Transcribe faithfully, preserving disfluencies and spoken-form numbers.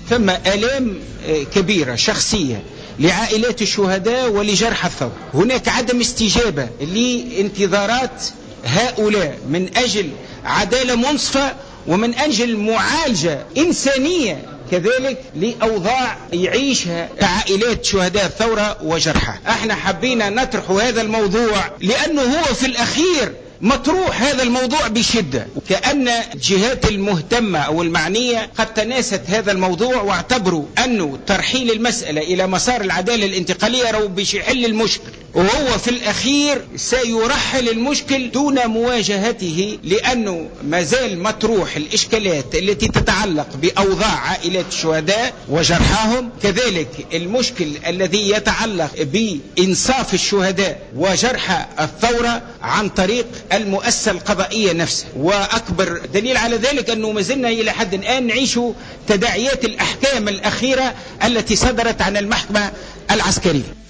ثم آلام كبيرة شخصية لعائلات الشهداء ولجرحى الثورة. هناك عدم استجابة لانتظارات هؤلاء من أجل عدالة منصفة ومن أجل معالجة إنسانية كذلك لأوضاع يعيشها عائلات شهداء الثورة وجرحى. احنا حبينا نطرح هذا الموضوع لأنه هو في الأخير مطروح هذا الموضوع بشدة، كأن الجهات المهتمة أو المعنية قد تناست هذا الموضوع واعتبروا أنه ترحيل المسألة إلى مسار العدالة الانتقالية رو بيش يحل المشكل، وهو في الأخير سيرحل المشكل دون مواجهته، لأنه مازال مطروح الإشكالات التي تتعلق بأوضاع عائلات الشهداء وجرحاهم، كذلك المشكل الذي يتعلق بإنصاف الشهداء وجرحى الثورة عن طريق المؤسسة القضائية نفسها. وأكبر دليل على ذلك أنه ما زلنا إلى حد الآن نعيش تداعيات الأحكام الأخيرة التي صدرت عن المحكمة العسكرية.